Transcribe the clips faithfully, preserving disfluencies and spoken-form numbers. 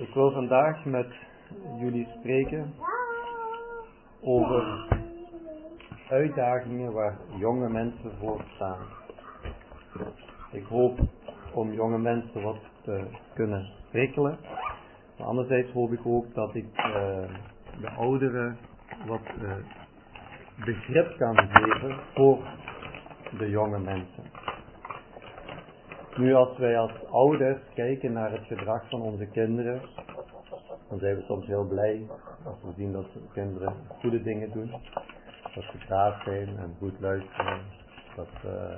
Ik wil vandaag met jullie spreken over uitdagingen waar jonge mensen voor staan. Ik hoop om jonge mensen wat te kunnen prikkelen. Maar anderzijds hoop ik ook dat ik uh, de ouderen wat uh, begrip kan geven voor de jonge mensen. Nu, als wij als ouders kijken naar het gedrag van onze kinderen, dan zijn we soms heel blij als we zien dat kinderen goede dingen doen. Dat ze braaf zijn en goed luisteren. Dat ze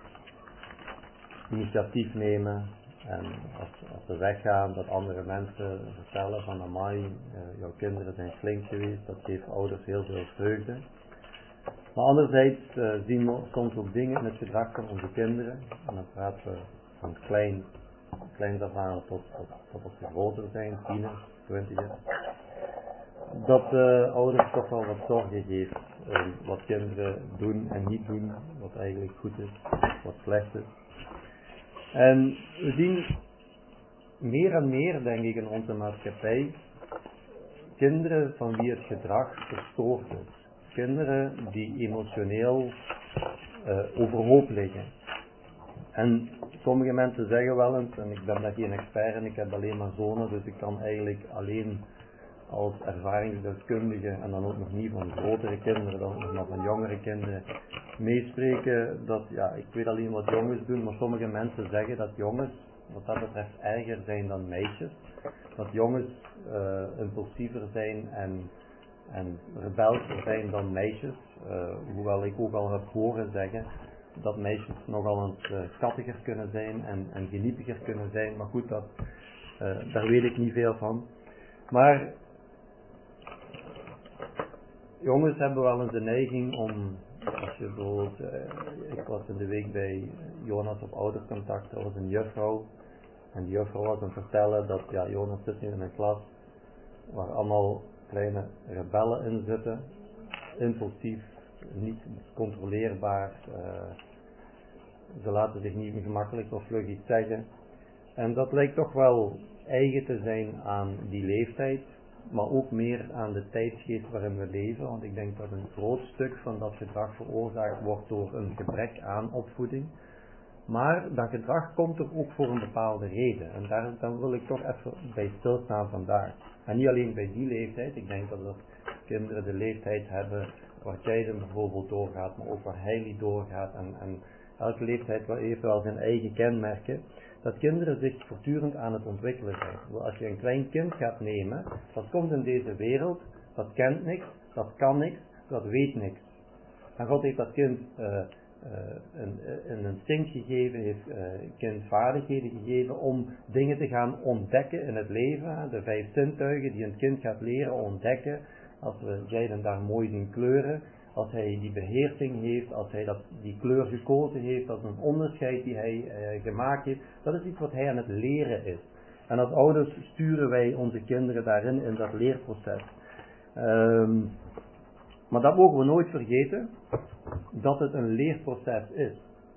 initiatief nemen. En als, als ze weggaan, dat andere mensen vertellen van amai, uh, jouw kinderen zijn flink geweest. Dat geeft ouders heel veel vreugde. Maar anderzijds uh, zien we soms ook dingen in het gedrag van onze kinderen. En dan praten we van klein, kleins af aan tot, tot, tot als ze groter zijn, tieners, twintigers. Dat uh, ouders toch wel wat zorgen geeft. Uh, wat kinderen doen en niet doen. Wat eigenlijk goed is, wat slecht is. En we zien meer en meer, denk ik, in onze maatschappij kinderen van wie het gedrag verstoord is. Kinderen die emotioneel uh, overhoop liggen. En sommige mensen zeggen wel eens, en ik ben daar geen expert in, ik heb alleen maar zonen, dus ik kan eigenlijk alleen als ervaringsdeskundige, en dan ook nog niet van grotere kinderen, dan ook nog maar van jongere kinderen, meespreken dat, ja, ik weet alleen wat jongens doen, maar sommige mensen zeggen dat jongens, wat dat betreft, erger zijn dan meisjes. Dat jongens uh, impulsiever zijn en, en rebelser zijn dan meisjes, uh, hoewel ik ook al heb horen zeggen dat meisjes nogal eens uh, schattiger kunnen zijn en, en geniepiger kunnen zijn, maar goed, dat, uh, daar weet ik niet veel van. Maar jongens hebben wel eens de neiging om, als je bijvoorbeeld, uh, ik was in de week bij Jonas op oudercontact, er was een juffrouw, en die juffrouw was aan het vertellen dat, ja, Jonas zit nu in een klas waar allemaal kleine rebellen in zitten, impulsief, niet controleerbaar, uh, ze laten zich niet gemakkelijk of vlug iets zeggen. En dat lijkt toch wel eigen te zijn aan die leeftijd, maar ook meer aan de tijdsgeest waarin we leven, want ik denk dat een groot stuk van dat gedrag veroorzaakt wordt door een gebrek aan opvoeding. Maar dat gedrag komt er ook voor een bepaalde reden, en daar dan wil ik toch even bij stilstaan vandaag. En niet alleen bij die leeftijd, ik denk dat er kinderen de leeftijd hebben waar Jaden bijvoorbeeld doorgaat, maar ook waar Hailey doorgaat, en, en elke leeftijd heeft wel zijn eigen kenmerken, dat kinderen zich voortdurend aan het ontwikkelen zijn. Als je een klein kind gaat nemen, dat komt in deze wereld, dat kent niks, dat kan niks, dat weet niks. En God heeft dat kind uh, uh, een, een instinct gegeven, heeft uh, kind vaardigheden gegeven om dingen te gaan ontdekken in het leven. De vijf zintuigen die een kind gaat leren ontdekken, als we Jaden daar mooi zien kleuren, als hij die beheersing heeft, als hij dat, die kleur gekozen heeft, dat is een onderscheid die hij uh, gemaakt heeft, dat is iets wat hij aan het leren is. En als ouders sturen wij onze kinderen daarin, in dat leerproces. Um, maar dat mogen we nooit vergeten, dat het een leerproces is.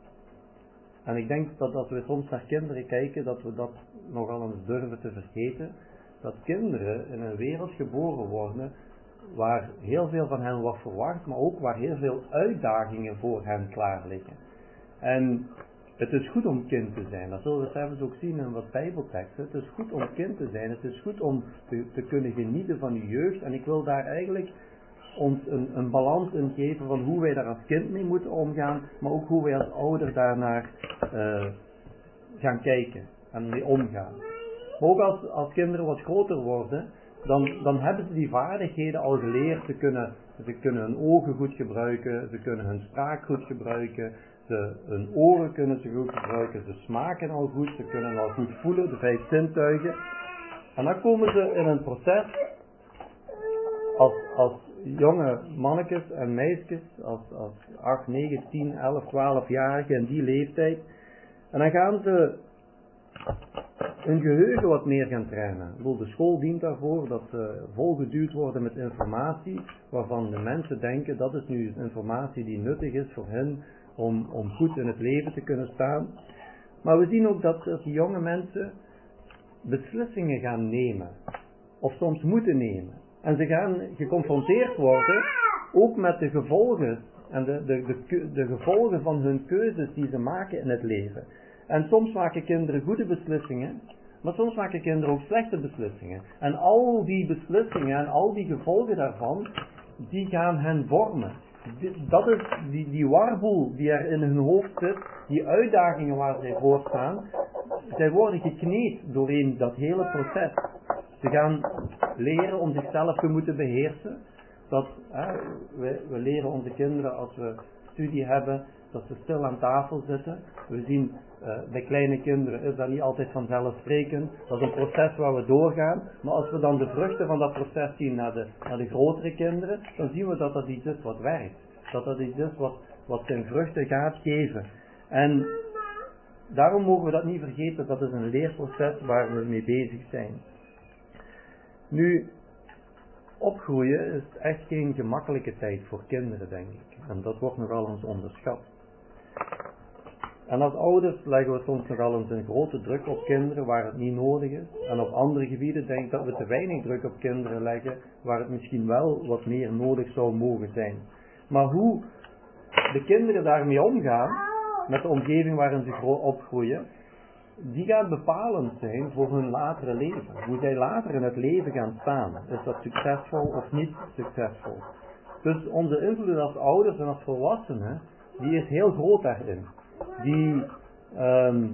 En ik denk dat als we soms naar kinderen kijken, dat we dat nogal eens durven te vergeten, dat kinderen in een wereld geboren worden waar heel veel van hen wordt verwacht, maar ook waar heel veel uitdagingen voor hen klaar liggen. En het is goed om kind te zijn, dat zullen we zelfs ook zien in wat bijbelteksten. Het is goed om kind te zijn, het is goed om te, te kunnen genieten van je jeugd. En ik wil daar eigenlijk ons een, een balans in geven van hoe wij daar als kind mee moeten omgaan, maar ook hoe wij als ouder daarnaar uh, gaan kijken en mee omgaan. Maar ook als, als kinderen wat groter worden, Dan, dan hebben ze die vaardigheden al geleerd. Ze kunnen, ze kunnen hun ogen goed gebruiken, ze kunnen hun spraak goed gebruiken, ze, hun oren kunnen ze goed gebruiken, ze smaken al goed, ze kunnen al goed voelen, de vijf zintuigen. En dan komen ze in een proces als, als jonge mannetjes en meisjes, als, als acht, negen, tien, elf, twaalf-jarigen in die leeftijd. En dan gaan ze hun geheugen wat meer gaan trainen. De school dient daarvoor dat ze volgeduwd worden met informatie waarvan de mensen denken dat is nu informatie die nuttig is voor hen om, om goed in het leven te kunnen staan. Maar we zien ook dat die jonge mensen beslissingen gaan nemen. Of soms moeten nemen. En ze gaan geconfronteerd worden ook met de gevolgen. En de, de, de, de gevolgen van hun keuzes die ze maken in het leven. En soms maken kinderen goede beslissingen. Maar soms maken kinderen ook slechte beslissingen. En al die beslissingen en al die gevolgen daarvan, die gaan hen vormen. Dat is die, die warboel die er in hun hoofd zit, die uitdagingen waar zij voor staan, zij worden gekneed doorheen dat hele proces. Ze gaan leren om zichzelf te moeten beheersen. Dat, hè, we, we leren onze kinderen als we studie hebben, dat ze stil aan tafel zitten. We zien uh, bij kleine kinderen is dat niet altijd vanzelfsprekend. Dat is een proces waar we doorgaan. Maar als we dan de vruchten van dat proces zien naar de, naar de grotere kinderen, dan zien we dat dat iets is wat werkt. Dat dat iets is wat, wat zijn vruchten gaat geven. En daarom mogen we dat niet vergeten, dat is een leerproces waar we mee bezig zijn. Nu, opgroeien is echt geen gemakkelijke tijd voor kinderen, denk ik. En dat wordt nogal eens onderschat. En als ouders leggen we soms nogal eens een grote druk op kinderen waar het niet nodig is. En op andere gebieden denk ik dat we te weinig druk op kinderen leggen waar het misschien wel wat meer nodig zou mogen zijn. Maar hoe de kinderen daarmee omgaan, met de omgeving waarin ze opgroeien, die gaat bepalend zijn voor hun latere leven. Hoe zij later in het leven gaan staan. Is dat succesvol of niet succesvol? Dus onze invloed als ouders en als volwassenen, die is heel groot daarin. Die, um,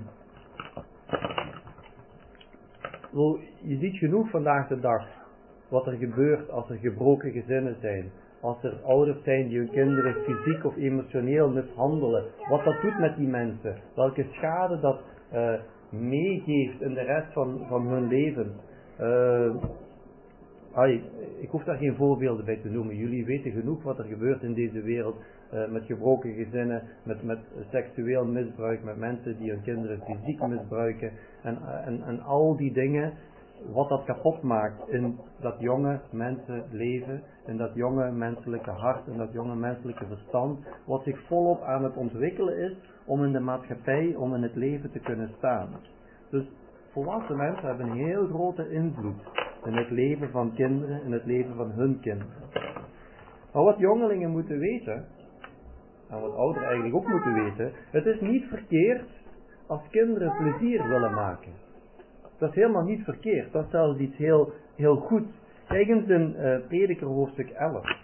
wel, je ziet genoeg vandaag de dag wat er gebeurt als er gebroken gezinnen zijn. Als er ouders zijn die hun kinderen fysiek of emotioneel mishandelen. Wat dat doet met die mensen. Welke schade dat uh, meegeeft in de rest van, van hun leven. Uh, ai, ik hoef daar geen voorbeelden bij te noemen. Jullie weten genoeg wat er gebeurt in deze wereld. Uh, met gebroken gezinnen, met, met seksueel misbruik, met mensen die hun kinderen fysiek misbruiken. En, uh, en, en al die dingen. Wat dat kapot maakt in dat jonge mensen leven, in dat jonge menselijke hart, in dat jonge menselijke verstand, wat zich volop aan het ontwikkelen is om in de maatschappij, om in het leven te kunnen staan. Dus volwassen mensen hebben een heel grote invloed in het leven van kinderen, in het leven van hun kinderen. Maar wat jongelingen moeten weten, en wat ouderen eigenlijk ook moeten weten, het is niet verkeerd als kinderen plezier willen maken. Dat is helemaal niet verkeerd. Dat is zelfs iets heel, heel goed. Kijk eens in uh, Prediker hoofdstuk elf.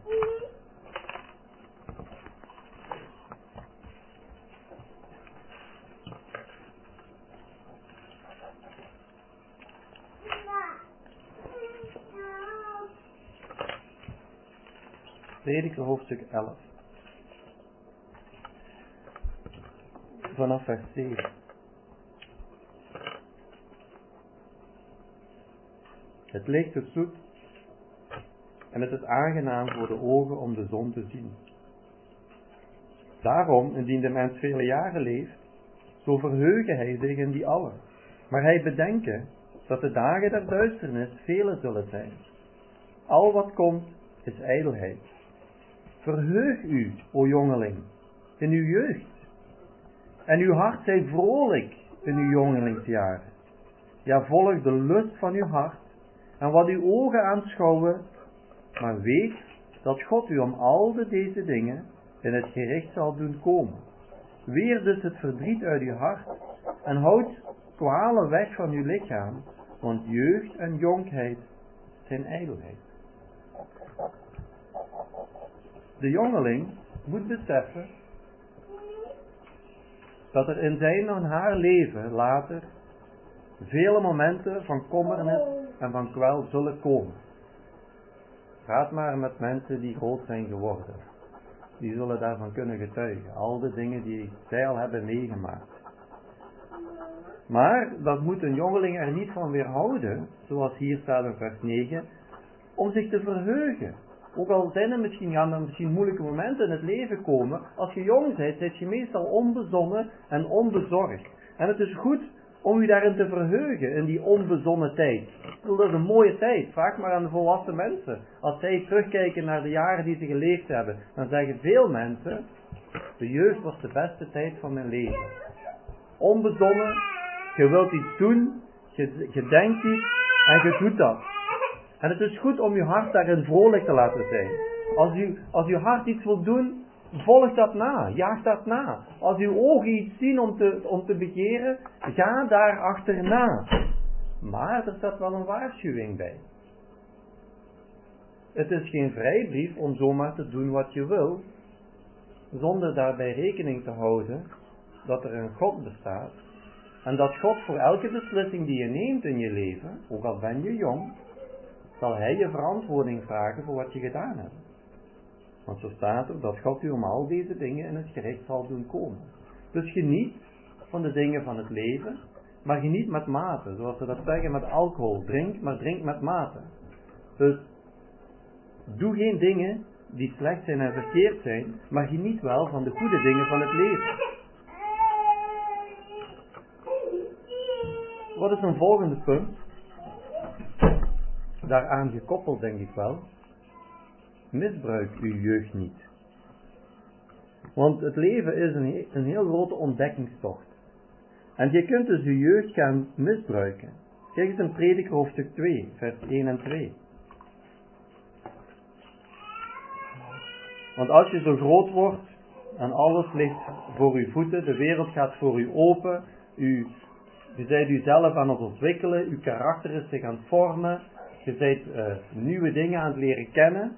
Prediker hoofdstuk elf. Vanaf vers zeven. Het licht is zoet en het is aangenaam voor de ogen om de zon te zien. Daarom, indien de mens vele jaren leeft, zo verheuge hij zich in die allen. Maar hij bedenke dat de dagen der duisternis vele zullen zijn. Al wat komt is ijdelheid. Verheug u, o jongeling, in uw jeugd. En uw hart zij vrolijk in uw jongelingsjaren. Ja, volg de lust van uw hart. En wat uw ogen aanschouwen, maar weet dat God u om al de deze dingen in het gericht zal doen komen. Weer dus het verdriet uit uw hart en houd kwalen weg van uw lichaam, want jeugd en jonkheid zijn ijdelheid. De jongeling moet beseffen dat er in zijn en haar leven later vele momenten van kommernis en van kwel zullen komen. Praat maar met mensen die groot zijn geworden. Die zullen daarvan kunnen getuigen. Al de dingen die zij al hebben meegemaakt. Maar dat moet een jongeling er niet van weerhouden, zoals hier staat in vers negen, om zich te verheugen. Ook al zijn er misschien, gaan er misschien moeilijke momenten in het leven komen, als je jong bent, ben je meestal onbezonnen en onbezorgd. En het is goed om u daarin te verheugen, in die onbezonnen tijd. Dat is een mooie tijd. Vraag maar aan de volwassen mensen. Als zij terugkijken naar de jaren die ze geleefd hebben, dan zeggen veel mensen, de jeugd was de beste tijd van mijn leven. Onbezonnen, je wilt iets doen, Je, je denkt iets en je doet dat. En het is goed om je hart daarin vrolijk te laten zijn. Als u, als uw hart iets wil doen, volg dat na, jaag dat na. Als uw ogen iets zien om te, om te begeren, ga daar achterna. Maar er staat wel een waarschuwing bij. Het is geen vrijbrief om zomaar te doen wat je wil, zonder daarbij rekening te houden dat er een God bestaat. En dat God voor elke beslissing die je neemt in je leven, ook al ben je jong, zal Hij je verantwoording vragen voor wat je gedaan hebt. Want zo staat er dat God u om al deze dingen in het gericht zal doen komen. Dus geniet van de dingen van het leven, maar geniet met mate. Zoals we dat zeggen met alcohol. Drink, maar drink met mate. Dus doe geen dingen die slecht zijn en verkeerd zijn, maar geniet wel van de goede dingen van het leven. Wat is een volgende punt? Daaraan gekoppeld denk ik wel. Misbruik uw jeugd niet. Want het leven is een, een heel grote ontdekkingstocht. En je kunt dus je jeugd gaan misbruiken. Kijk eens in Prediker hoofdstuk twee, vers één en twee. Want als je zo groot wordt en alles ligt voor uw voeten, de wereld gaat voor u open, u, je bent uzelf aan het ontwikkelen, uw karakter is zich aan het vormen, je bent uh, nieuwe dingen aan het leren kennen,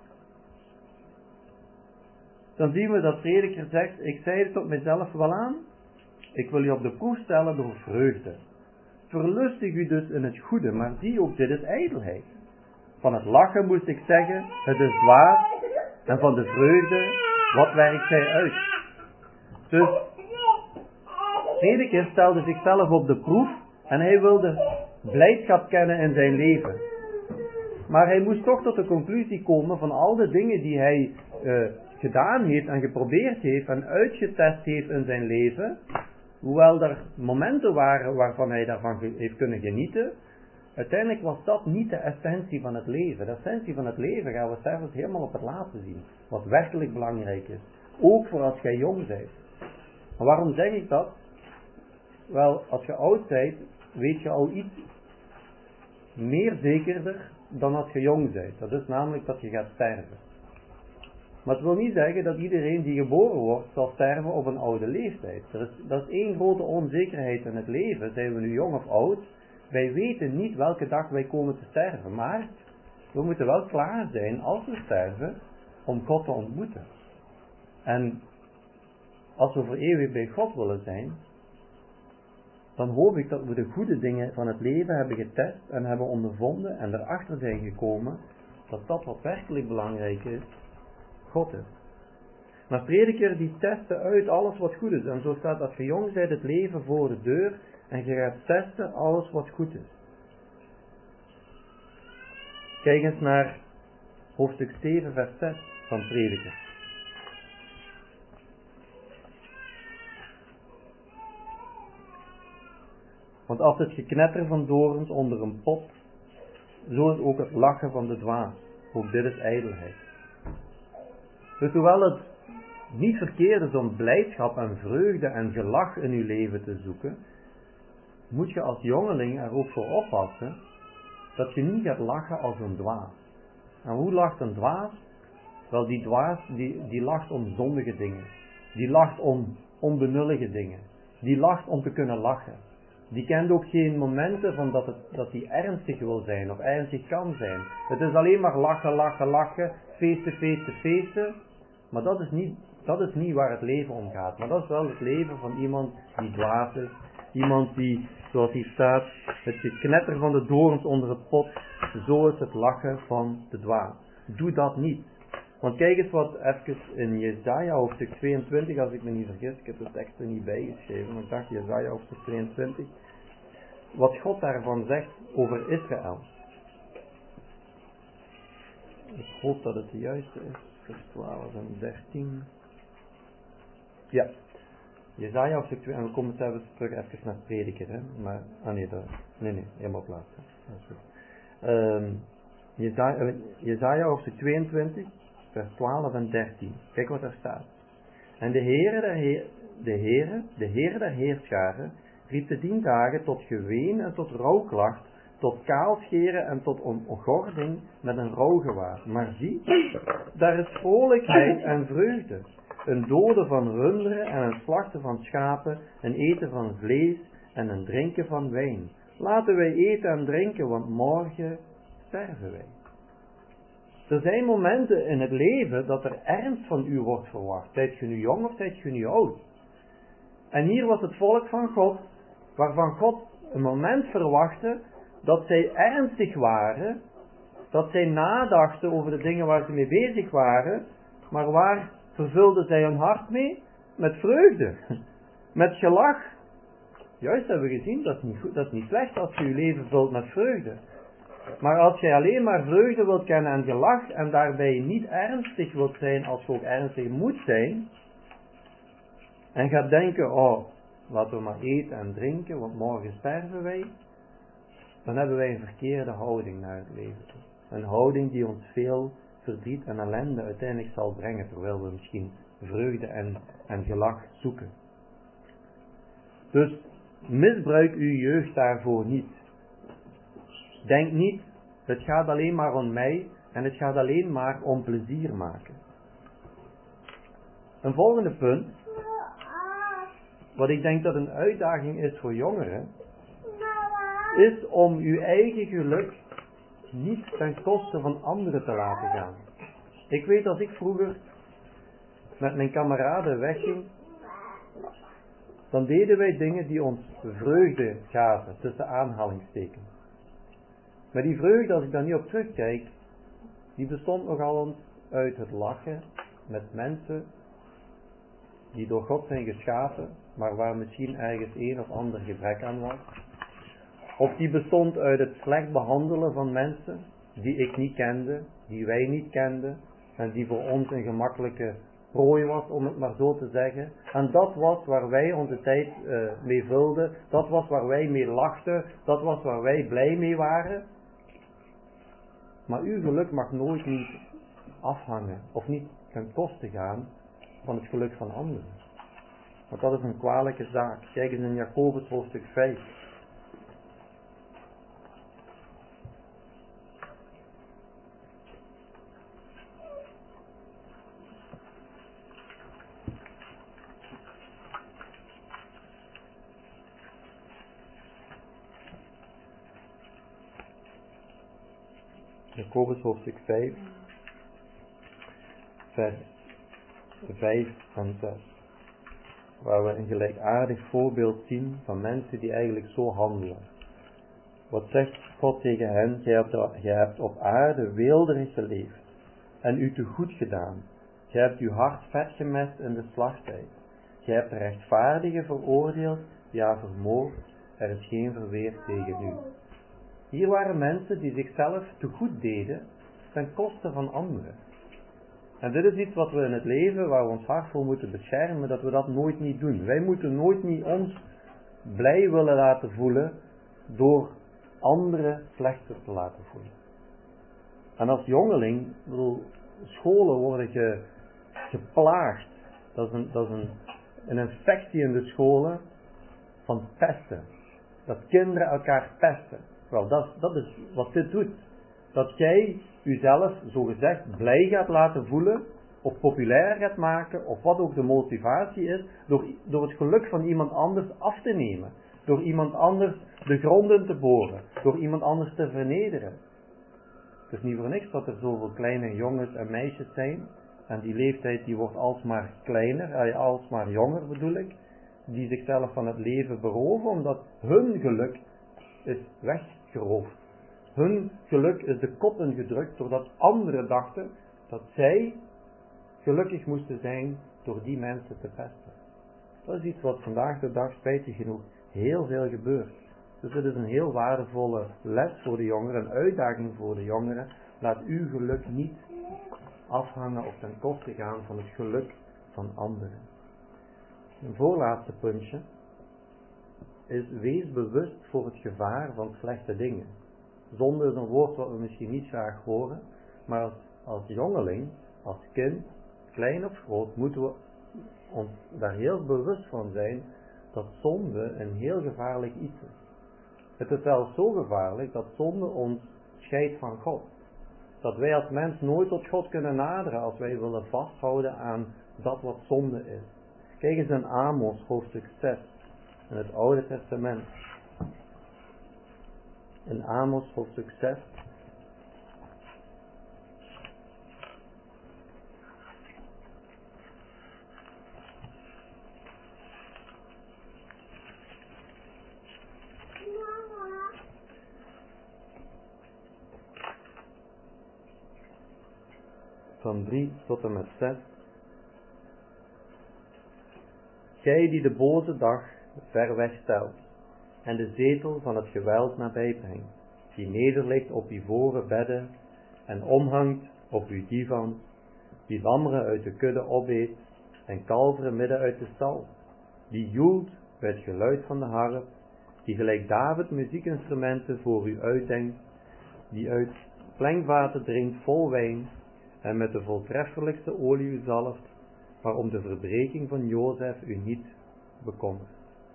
dan zien we dat Prediker zegt, ik zei het tot mezelf wel aan, ik wil je op de proef stellen door vreugde. Verlustig u dus in het goede, maar zie ook, dit is ijdelheid. Van het lachen moest ik zeggen, het is dwaas, en van de vreugde, wat werkt zij uit? Dus, Prediker stelde zichzelf op de proef, en hij wilde blijdschap kennen in zijn leven. Maar hij moest toch tot de conclusie komen van al de dingen die hij uh, gedaan heeft en geprobeerd heeft en uitgetest heeft in zijn leven, hoewel er momenten waren waarvan hij daarvan heeft kunnen genieten, uiteindelijk was dat niet de essentie van het leven. De essentie van het leven gaan we zelfs helemaal op het laatste zien, wat werkelijk belangrijk is, ook voor als jij jong bent. Maar waarom zeg ik dat? Wel, als je oud bent, weet je al iets meer zekerder dan als je jong bent. Dat is namelijk dat je gaat sterven. Maar het wil niet zeggen dat iedereen die geboren wordt zal sterven op een oude leeftijd. Er is, dat is één grote onzekerheid in het leven. Zijn we nu jong of oud? Wij weten niet welke dag wij komen te sterven. Maar we moeten wel klaar zijn als we sterven om God te ontmoeten. En als we voor eeuwig bij God willen zijn, dan hoop ik dat we de goede dingen van het leven hebben getest en hebben ondervonden en erachter zijn gekomen dat dat wat werkelijk belangrijk is, God is. Maar Prediker die testte uit alles wat goed is. En zo staat als je jong bent het leven voor de deur en je gaat testen alles wat goed is. Kijk eens naar hoofdstuk zeven vers zes van Prediker. Want als het geknetter van dorens onder een pot, zo is ook het lachen van de dwaas. Ook dit is ijdelheid. Dus hoewel het niet verkeerd is om blijdschap en vreugde en gelach in uw leven te zoeken, moet je als jongeling er ook voor oppassen dat je niet gaat lachen als een dwaas. En hoe lacht een dwaas? Wel, die dwaas die, die lacht om zondige dingen. Die lacht om onbenullige dingen. Die lacht om te kunnen lachen. Die kent ook geen momenten van dat, het, dat hij ernstig wil zijn of ernstig kan zijn. Het is alleen maar lachen, lachen, lachen, feesten, feesten, feesten. Maar dat is niet, dat is niet waar het leven om gaat. Maar dat is wel het leven van iemand die dwaas is. Iemand die, zoals hier staat, het geknetter van de dorens onder het pot, zo is het lachen van de dwaas. Doe dat niet. Want kijk eens wat even in Jesaja hoofdstuk tweeëntwintig, als ik me niet vergis, ik heb de tekst er niet bijgeschreven, maar ik dacht Jesaja hoofdstuk tweeëntwintig, wat God daarvan zegt over Israël. Ik hoop dat het de juiste is, vers twaalf en dertien. Ja, Jesaja hoofdstuk twee, en we komen zelfs terug even naar Prediker, hè, maar, ah nee, dat, nee, nee, helemaal op laatst, dat is goed. Um, Jesaja, Jesaja hoofdstuk tweeëntwintig, vers twaalf en dertien. Kijk wat er staat. En de Heere der, Heer, de Heere, de Heere der Heerscharen, riep de tien dagen tot geween en tot rouwklacht, tot kaalscheren en tot omgording met een rouwgewaad. Maar zie, daar is vrolijkheid en vreugde, een doden van runderen en een slachten van schapen, een eten van vlees en een drinken van wijn. Laten wij eten en drinken, want morgen sterven wij. Er zijn momenten in het leven dat er ernst van u wordt verwacht. Zijt je nu jong of zijt je nu oud? En hier was het volk van God, waarvan God een moment verwachtte dat zij ernstig waren, dat zij nadachten over de dingen waar ze mee bezig waren, maar waar vervulden zij hun hart mee? Met vreugde, met gelach. Juist hebben we gezien, dat is niet goed, dat is niet slecht als je je leven vult met vreugde. Maar als jij alleen maar vreugde wilt kennen en gelach en daarbij niet ernstig wilt zijn als je ook ernstig moet zijn, en gaat denken, oh, laten we maar eten en drinken, want morgen sterven wij, dan hebben wij een verkeerde houding naar het leven toe. Een houding die ons veel verdriet en ellende uiteindelijk zal brengen, terwijl we misschien vreugde en, en gelach zoeken. Dus misbruik uw jeugd daarvoor niet. Denk niet, het gaat alleen maar om mij en het gaat alleen maar om plezier maken. Een volgende punt, wat ik denk dat een uitdaging is voor jongeren, is om uw eigen geluk niet ten koste van anderen te laten gaan. Ik weet als ik vroeger met mijn kameraden wegging, dan deden wij dingen die ons vreugde gaven, tussen aanhalingstekens. Maar die vreugde, als ik daar nu op terugkijk, die bestond nogal uit het lachen met mensen die door God zijn geschapen, maar waar misschien ergens een of ander gebrek aan was. Of die bestond uit het slecht behandelen van mensen die ik niet kende, die wij niet kenden, en die voor ons een gemakkelijke prooi was, om het maar zo te zeggen. En dat was waar wij onze tijd uh, mee vulden, dat was waar wij mee lachten, dat was waar wij blij mee waren. Maar uw geluk mag nooit niet afhangen, of niet ten koste gaan van het geluk van anderen. Want dat is een kwalijke zaak. Kijk eens in Jacobus hoofdstuk vijf. Jacobus hoofdstuk vijf, vers vijf en zes. Waar we een gelijkaardig voorbeeld zien van mensen die eigenlijk zo handelen. Wat zegt God tegen hen? Gij hebt, gij hebt op aarde weelderig geleefd en u te goed gedaan. Gij hebt uw hart vet gemest in de slachttijd. Gij hebt de rechtvaardigen veroordeeld, ja vermoord, er is geen verweer tegen u. Hier waren mensen die zichzelf te goed deden ten koste van anderen. En dit is iets wat we in het leven, waar we ons hart voor moeten beschermen, dat we dat nooit niet doen. Wij moeten nooit niet ons blij willen laten voelen door anderen slechter te laten voelen. En als jongeling, bedoel, scholen worden ge, geplaagd. Dat is, een, dat is een, een infectie in de scholen van pesten. Dat kinderen elkaar pesten. Wel, dat, dat is wat dit doet. Dat jij jezelf, zogezegd, blij gaat laten voelen, of populair gaat maken, of wat ook de motivatie is, door, door het geluk van iemand anders af te nemen. Door iemand anders de gronden te boren. Door iemand anders te vernederen. Het is niet voor niks dat er zoveel kleine jongens en meisjes zijn, en die leeftijd die wordt alsmaar kleiner, alsmaar jonger bedoel ik, die zichzelf van het leven beroven, omdat hun geluk is weggeroofd. Hun geluk is de kop ingedrukt doordat anderen dachten dat zij gelukkig moesten zijn door die mensen te pesten. Dat is iets wat vandaag de dag spijtig genoeg heel veel gebeurt. Dus het is een heel waardevolle les voor de jongeren, een uitdaging voor de jongeren. Laat uw geluk niet afhangen of ten koste gaan van het geluk van anderen. Een voorlaatste puntje is: wees bewust voor het gevaar van slechte dingen. Zonde is een woord wat we misschien niet graag horen, maar als, als jongeling, als kind, klein of groot, moeten we ons daar heel bewust van zijn dat zonde een heel gevaarlijk iets is. Het is zelfs zo gevaarlijk dat zonde ons scheidt van God. Dat wij als mens nooit tot God kunnen naderen als wij willen vasthouden aan dat wat zonde is. Kijk eens in Amos hoofdstuk zes in het Oude Testament. In Amos hoofdstuk zes. Van drie tot en met zes. Gij die de boze dag ver weg stelt en de zetel van het geweld nabij brengt, die nederligt op ivoren bedden en omhangt op uw divan, die lammeren uit de kudde opeet en kalveren midden uit de stal, die joelt bij het geluid van de harp, die gelijk David muziekinstrumenten voor u uitdenkt, die uit plengvaten drinkt vol wijn en met de voortreffelijkste olie u zalft, maar om de verbreking van Jozef u niet bekommert.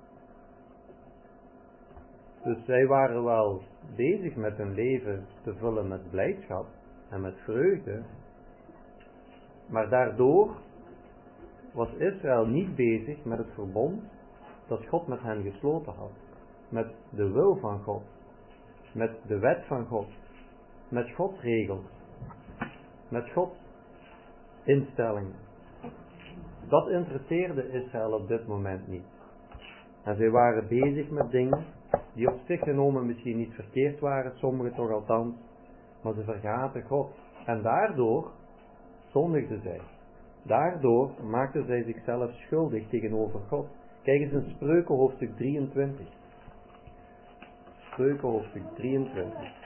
Dus zij waren wel bezig met hun leven te vullen met blijdschap en met vreugde, maar daardoor was Israël niet bezig met het verbond dat God met hen gesloten had, met de wil van God, met de wet van God, met Gods regels, met Gods instellingen. Dat interesseerde Israël op dit moment niet. En zij waren bezig met dingen die op zich genomen misschien niet verkeerd waren, sommigen toch althans, maar ze vergaten God. En daardoor zondigden zij. Daardoor maakten zij zichzelf schuldig tegenover God. Kijk eens in Spreuken hoofdstuk drieëntwintig. Spreuken hoofdstuk drieëntwintig.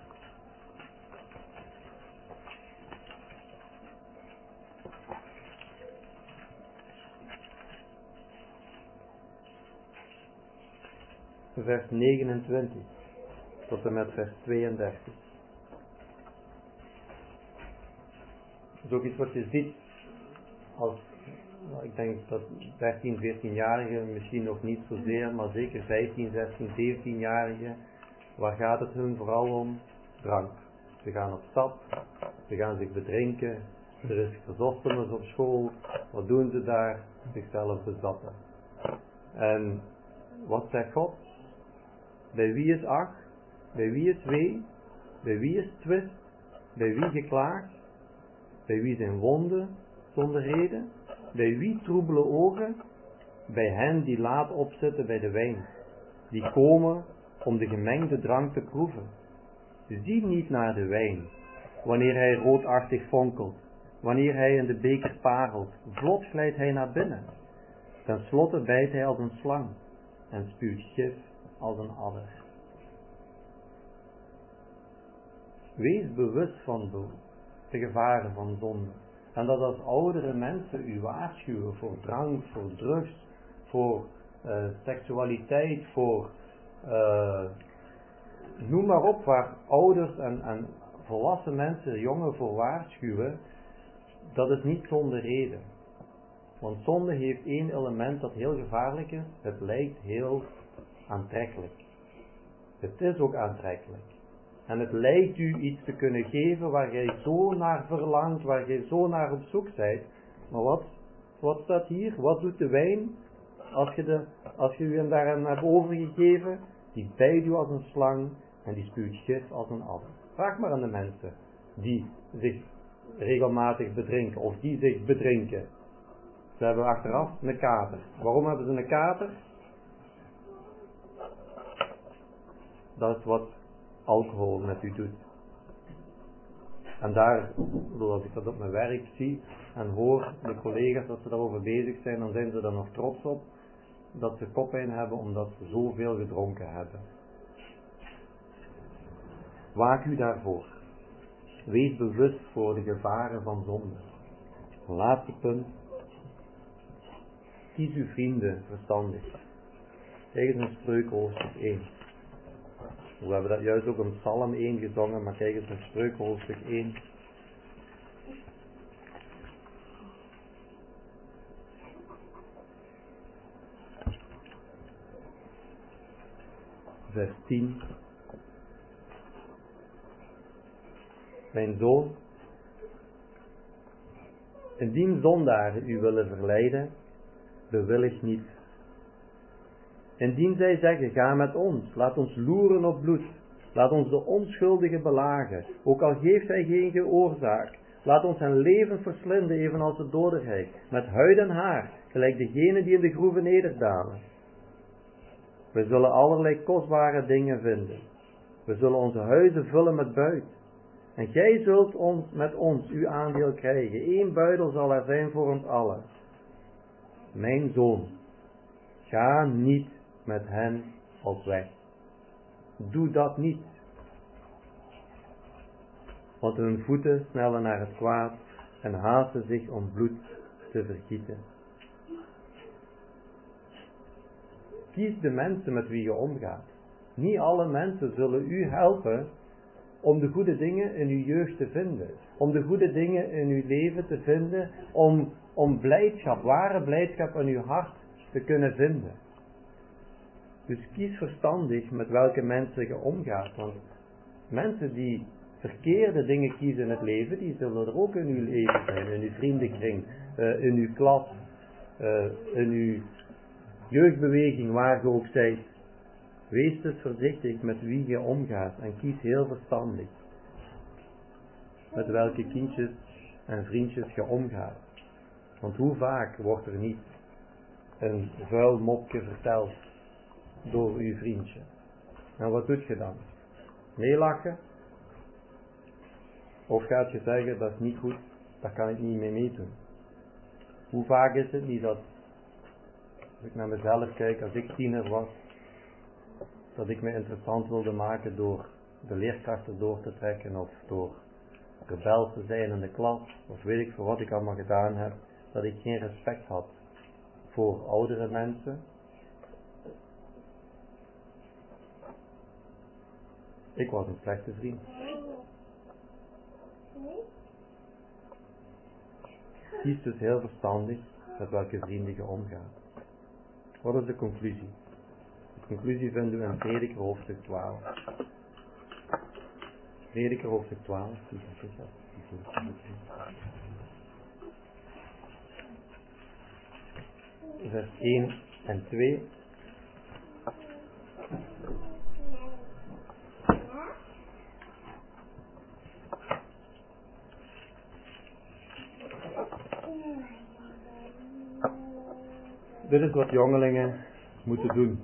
Vers negenentwintig tot en met vers tweeëndertig. Dat is ook iets wat je ziet als, nou, ik denk dat dertien, veertienjarigen misschien nog niet zozeer, maar zeker vijftien, zestien, zeventienjarigen, waar gaat het hun vooral om? Drank. Ze gaan op stap, ze gaan zich bedrinken, er is verzostenis op school, wat doen ze daar? Zichzelf bezatten. En wat zegt God? Bij wie is ach? Bij wie is wee? Bij wie is twist? Bij wie geklaagd? Bij wie zijn wonden zonder reden? Bij wie troebele ogen? Bij hen die laat opzitten bij de wijn, die komen om de gemengde drank te proeven. Zie niet naar de wijn, wanneer hij roodachtig fonkelt, wanneer hij in de beker parelt, vlot glijdt hij naar binnen. Ten slotte bijt hij als een slang en spuwt gif als een adder. Wees bewust van de gevaren van zonde. En dat als oudere mensen u waarschuwen voor drank, voor drugs, voor uh, seksualiteit, voor uh, noem maar op, waar ouders en, en volwassen mensen jongen voor waarschuwen, dat is niet zonder reden. Want zonde heeft één element dat heel gevaarlijk is. Het lijkt heel aantrekkelijk. Het is ook aantrekkelijk. En het lijkt u iets te kunnen geven waar jij zo naar verlangt, waar jij zo naar op zoek bent. Maar wat, wat staat hier? Wat doet de wijn? Als je, de, als je u hem daaraan hebt overgegeven, die bijt u als een slang en die spuwt gif als een adder. Vraag maar aan de mensen die zich regelmatig bedrinken of die zich bedrinken. Ze hebben achteraf een kater. Waarom hebben ze een kater? Dat is wat alcohol met u doet. En daar, als ik dat op mijn werk zie en hoor de collega's dat ze daarover bezig zijn, dan zijn ze er nog trots op dat ze koppijn hebben omdat ze zoveel gedronken hebben. Waak u daarvoor. Wees bewust voor de gevaren van zonde. Laatste punt. Kies uw vrienden verstandig. Kijk eens in Spreuken hoofdstuk één. We hebben dat juist ook in Psalm één gezongen, maar kijk eens in Spreuken hoofdstuk één. vers tien. Mijn zoon, indien zondaren u willen verleiden, bewillig niet. Indien zij zeggen, ga met ons, laat ons loeren op bloed, laat ons de onschuldige belagen, ook al geeft hij geen geoorzaak, laat ons hen leven verslinden, evenals de doderheid, met huid en haar, gelijk degene die in de groeven nederdalen. We zullen allerlei kostbare dingen vinden. We zullen onze huizen vullen met buit. En gij zult ons met ons uw aandeel krijgen. Eén buidel zal er zijn voor ons allen. Mijn zoon, ga niet met hen op weg. Doe dat niet. Want hun voeten snellen naar het kwaad en haasten zich om bloed te vergieten. Kies de mensen met wie je omgaat. Niet alle mensen zullen u helpen om de goede dingen in uw jeugd te vinden. Om de goede dingen in uw leven te vinden. Om, om blijdschap, ware blijdschap in uw hart te kunnen vinden. Dus kies verstandig met welke mensen je omgaat. Want mensen die verkeerde dingen kiezen in het leven, die zullen er ook in uw leven zijn. In uw vriendenkring, uh, in uw klas, uh, in uw jeugdbeweging, waar je ook zijt. Wees dus voorzichtig met wie je omgaat en kies heel verstandig met welke kindjes en vriendjes je omgaat. Want hoe vaak wordt er niet een vuil mopje verteld door uw vriendje? En wat doet je dan? Meelachen? Of gaat je zeggen, dat is niet goed, daar kan ik niet mee meedoen? Hoe vaak is het niet dat, als ik naar mezelf kijk, als ik tiener was, dat ik me interessant wilde maken door de leerkrachten door te trekken of door rebel te zijn in de klas of weet ik voor wat ik allemaal gedaan heb, dat ik geen respect had voor oudere mensen. Ik was een slechte vriend. Kies dus heel verstandig met welke vrienden je omgaat. Wat is de conclusie? De conclusie vinden we in Prediker hoofdstuk twaalf. Prediker hoofdstuk twaalf. Vers één en twee. Dit is wat jongelingen moeten doen.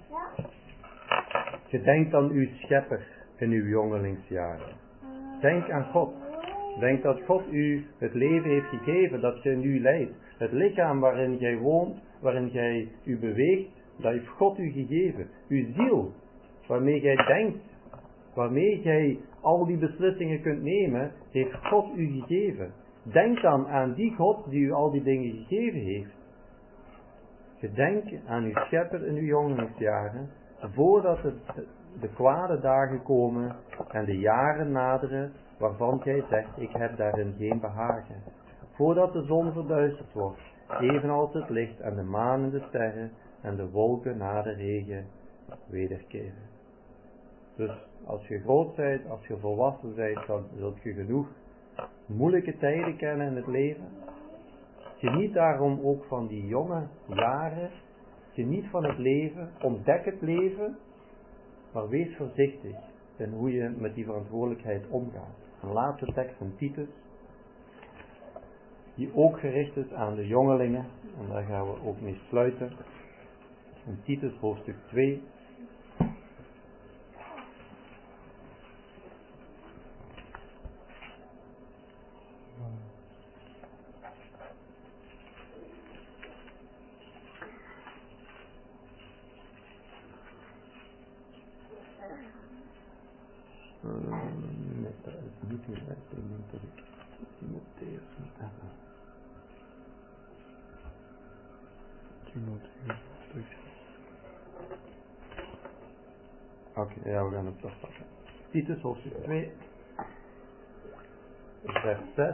Gedenk aan uw schepper in uw jongelingsjaren. Denk aan God. Denk dat God u het leven heeft gegeven dat je nu leidt. Het lichaam waarin jij woont, waarin jij u beweegt, dat heeft God u gegeven. Uw ziel, waarmee jij denkt, waarmee jij al die beslissingen kunt nemen, heeft God u gegeven. Denk dan aan die God die u al die dingen gegeven heeft. Gedenk aan uw schepper in uw jongelingsjaren, voordat het, de kwade dagen komen en de jaren naderen, waarvan gij zegt, ik heb daarin geen behagen. Voordat de zon verduisterd wordt, evenals het licht en de maan en de sterren en de wolken na de regen wederkeren. Dus als je groot bent, als je volwassen bent, dan zult je genoeg moeilijke tijden kennen in het leven. Geniet daarom ook van die jonge jaren. Geniet van het leven. Ontdek het leven. Maar wees voorzichtig in hoe je met die verantwoordelijkheid omgaat. Een laatste tekst van Titus. Die ook gericht is aan de jongelingen. En daar gaan we ook mee sluiten. In Titus hoofdstuk twee. Dat is niet meer echt, ik denk dat ik Timotheus moet hebben. Timotheus hoofdstuk. Oké, ja, we gaan het toch pakken. Titus hoofdstuk twee, vers zes.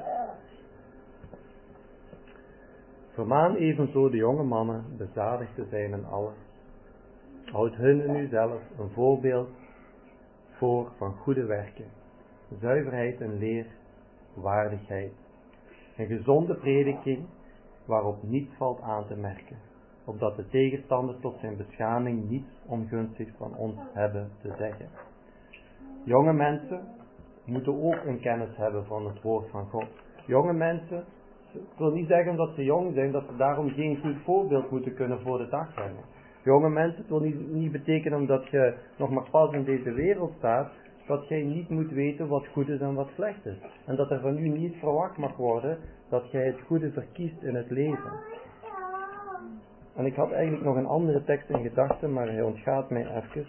Vermaan evenzo de jonge mannen bezadigd te zijn in alles, Houd hun in uzelf een voorbeeld voor van goede werken, zuiverheid en leer, waardigheid, een gezonde prediking waarop niets valt aan te merken, opdat de tegenstanders tot zijn beschaming niets ongunstigs van ons hebben te zeggen. Jonge mensen moeten ook een kennis hebben van het woord van God. Jonge mensen, ik wil niet zeggen dat ze jong zijn, dat ze daarom geen goed voorbeeld moeten kunnen voor de dag brengen. Jonge mensen, het wil niet, niet betekenen omdat je nog maar pas in deze wereld staat, dat jij niet moet weten wat goed is en wat slecht is. En dat er van u niet verwacht mag worden dat jij het goede verkiest in het leven. En ik had eigenlijk nog een andere tekst in gedachten, maar hij ontgaat mij even.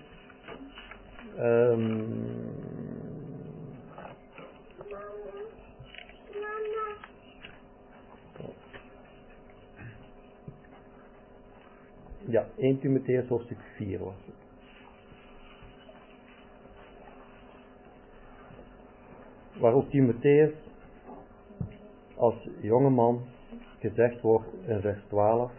Um, ja, eerste Timotheüs hoofdstuk vier was het. Waarop Timotheüs als jongeman gezegd wordt in vers twaalf: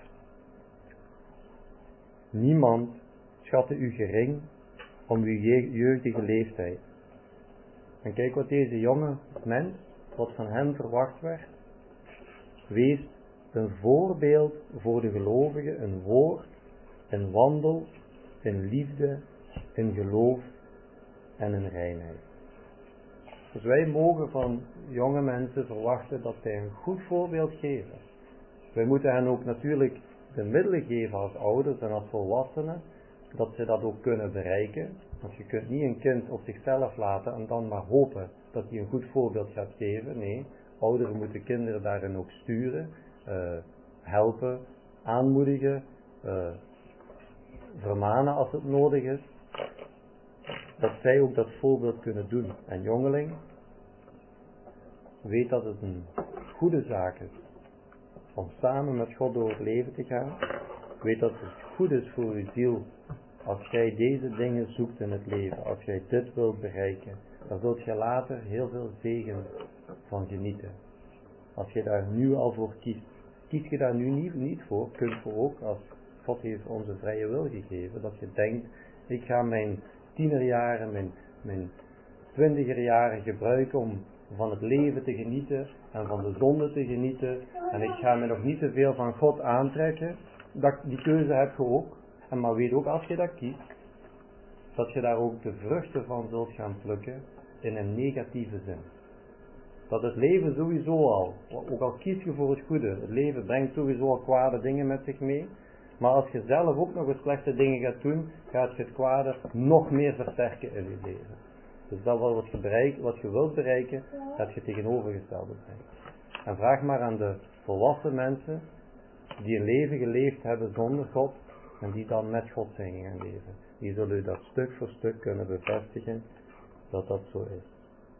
niemand schatte u gering om uw jeugdige leeftijd. En kijk wat deze jonge mens, wat van hem verwacht werd. Wees een voorbeeld voor de gelovigen, een woord, een wandel, in liefde, in geloof en in reinheid. Dus wij mogen van jonge mensen verwachten dat zij een goed voorbeeld geven. Wij moeten hen ook natuurlijk de middelen geven als ouders en als volwassenen, dat ze dat ook kunnen bereiken. Want je kunt niet een kind op zichzelf laten en dan maar hopen dat hij een goed voorbeeld gaat geven. Nee, ouderen moeten kinderen daarin ook sturen, uh, helpen, aanmoedigen, uh, vermanen als het nodig is. Dat zij ook dat voorbeeld kunnen doen. En jongeling, weet dat het een goede zaak is om samen met God door het leven te gaan. Weet dat het goed is voor uw ziel als jij deze dingen zoekt in het leven. Als jij dit wilt bereiken, dan zult je later heel veel zegen van genieten. Als je daar nu al voor kiest. Kies je daar nu niet, niet voor, kun je ook, als God heeft onze vrije wil gegeven, dat je denkt, ik ga mijn tienerjaren, mijn, mijn twintigerjaren gebruiken om van het leven te genieten en van de zonde te genieten. En ik ga me nog niet te veel van God aantrekken. Dat, die keuze heb je ook. En maar weet ook, als je dat kiest, dat je daar ook de vruchten van zult gaan plukken in een negatieve zin. Dat het leven sowieso al, ook al kies je voor het goede, het leven brengt sowieso al kwade dingen met zich mee. Maar als je zelf ook nog eens slechte dingen gaat doen, gaat je het kwade nog meer versterken in je leven. Dus dat wat je, bereikt, wat je wilt bereiken, gaat je tegenovergestelde brengen. En vraag maar aan de volwassen mensen die een leven geleefd hebben zonder God en die dan met God zijn gaan leven. Die zullen u dat stuk voor stuk kunnen bevestigen dat dat zo is.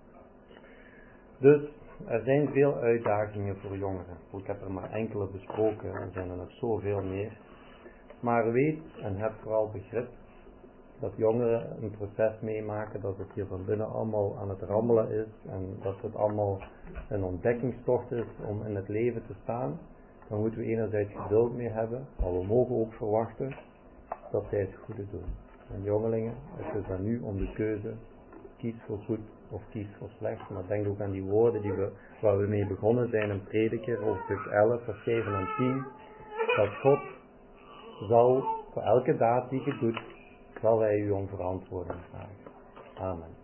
Dus er zijn veel uitdagingen voor jongeren. Ik heb er maar enkele besproken, er zijn er nog zoveel meer. Maar weet en heb vooral begrip dat jongeren een proces meemaken, dat het hier van binnen allemaal aan het rammelen is en dat het allemaal een ontdekkingstocht is om in het leven te staan. Dan moeten we enerzijds geduld mee hebben, maar we mogen ook verwachten dat zij het goede doen. En jongelingen, het is dan nu om de keuze, kies voor goed of kies voor slecht, maar denk ook aan die woorden die we, waar we mee begonnen zijn in Prediker, hoofdstuk elf, vers zeven en tien, dat God zal voor elke daad die je doet, zal hij u om verantwoording vragen. Amen.